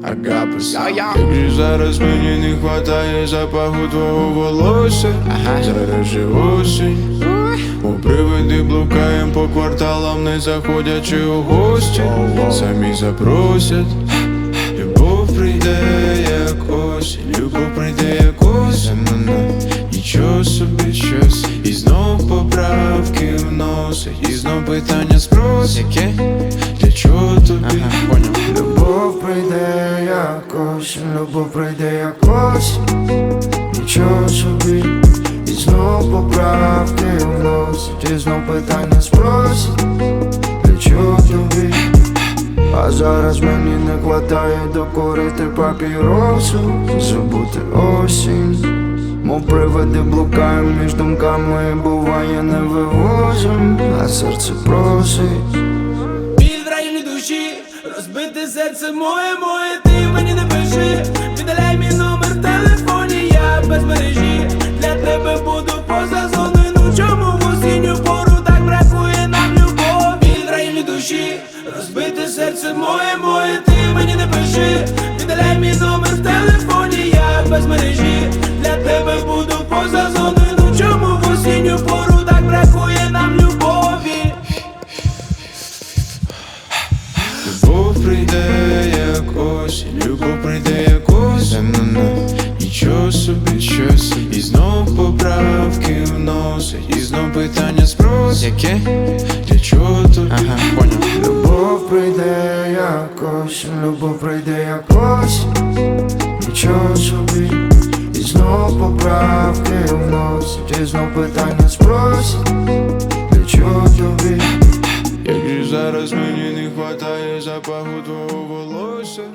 Агапес. Як же зараз мені не хватає запаху твого волосся. Зараз же осінь, у привиди блукаєм по кварталам, не заходячи у гості. Самі запросять. Любов прийде як осінь, любов прийде як осінь. Нічого собі щось. І знов поправки вносить, і знов питання спросять. Для чого тобі? Любов прийде як осінь, любов прийде як осінь. Нічого собі. І знов поправки вносить, і знов питання спросять. Для чого тобі? А зараз мені не хватає докурити папіросу, забути осінь. Мов привиди блукаєм між думками, і буває не вивозим, а серце просить. Біль в районі душі, розбите серце моє, ти мені не пиши. Віддаляй мій номер в телефоні, я без мережі. Для тебе буду поза зоною, ну чому в осінню пору так бракує нам любов? Біль в районі душі, розбите серце моє, ти мені не пиши. Віддаляй мій номер в телефоні, я без мережі. Для тебе буду поза зоною, ну чому в осінню пору так бракує нам любові? Любов прийде як осінь, любов прийде як осінь. Нічого собі щось. І знов поправки вносить, і знов питання спросять. Для чого тобі? Любов прийде як осінь, любов прийде як осінь. Нічого собі. І знов поправки вносить, і знов питання спросять. Для чого тобі? Як же зараз мені не хватає запаху твого волосся.